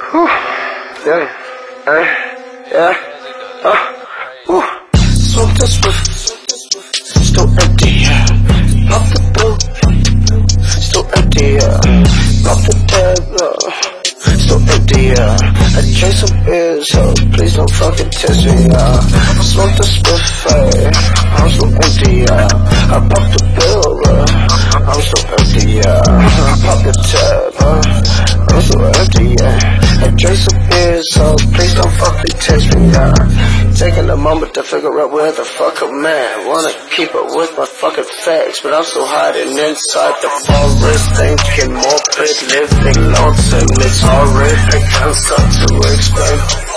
Whew. Yeah. Yeah. Smoke this with. Still empty, yeah. Pop the blue. Still empty, yeah. Pop the tab, still empty, yeah. I drink some beers, so please don't fucking test me, yeah. Smoke the spliff, I'm so empty, yeah. I pop the pill, I'm so empty, yeah. I pop the tab, I'm so empty, yeah. I drink some beers, so please don't fucking test me, yeah. Taking a moment to figure out where the fuck I'm at. Wanna keep up with my fucking facts, but I'm still hiding inside the forest, thinking morbid, living lonesome. It's horrific, I'm such to explain.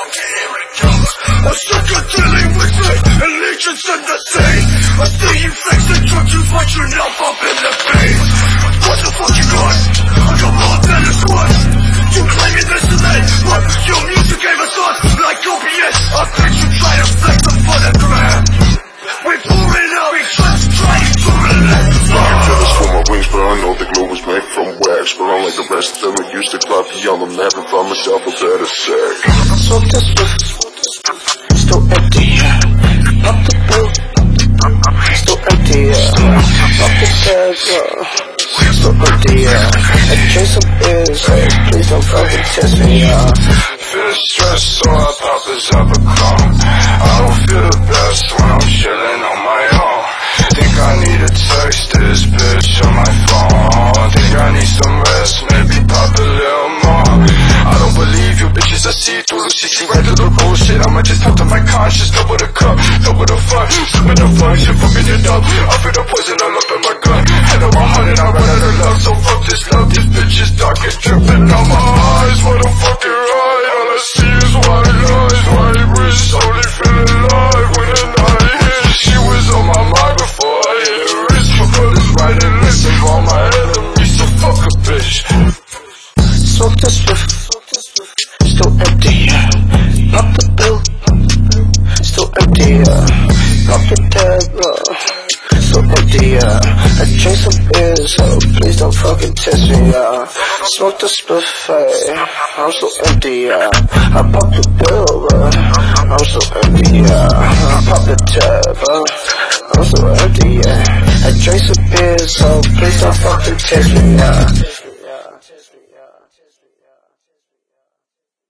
I'm sick of dealing with it, allegiance in the same. I see you flexing, trying to fight yourself up in the face. What the fuck you got? I got more than a squad. You claiming this and that, but your music gave us on like OBS. I think you try to flex the phonogram. We pour it out, we just try to relax. I can feel this for my wings, but I know the glow was made from wax. But unlike the rest of them, I used to climb beyond the map and find myself a better sack. Smoke this with, still empty, yeah. Pop the blue, still empty, yeah. Pop the tag, still empty, yeah. I drink some beers, please don't fucking test me, yeah. Feel stressed, so I pop this up a call. I don't feel the best when I'm chilling on my own. Think I need to text this bitch on my phone. Think I need some rest, maybe pop a little more. I don't believe you bitches, I see through the CC right to the bullshit. I might just talk to my conscience, double the cup, double the fun, sipping the fun, shit fucking it up. I feel the poison all up in my gut. Head on 100, I run out of love, so fuck this love. These bitches dark is dripping on my eyes. What a fucking ride, all I see is white lies. White wrist, only feeling alive when the night hits. She was on my mind before I hit the wrist. My brother's writing lists of all my enemies, so fuck a bitch. Smoke this with, still empty, yeah. Pop the pill, still empty, yeah. Pop the tab, still empty, yeah. I drink some beers, so please don't fucking test me, yeah. Smoke the spliff, I'm so empty, yeah. I pop the pill, I'm so empty, yeah. I pop the tab, I'm so empty, yeah. I drink some beers, so please don't fucking test me, yeah.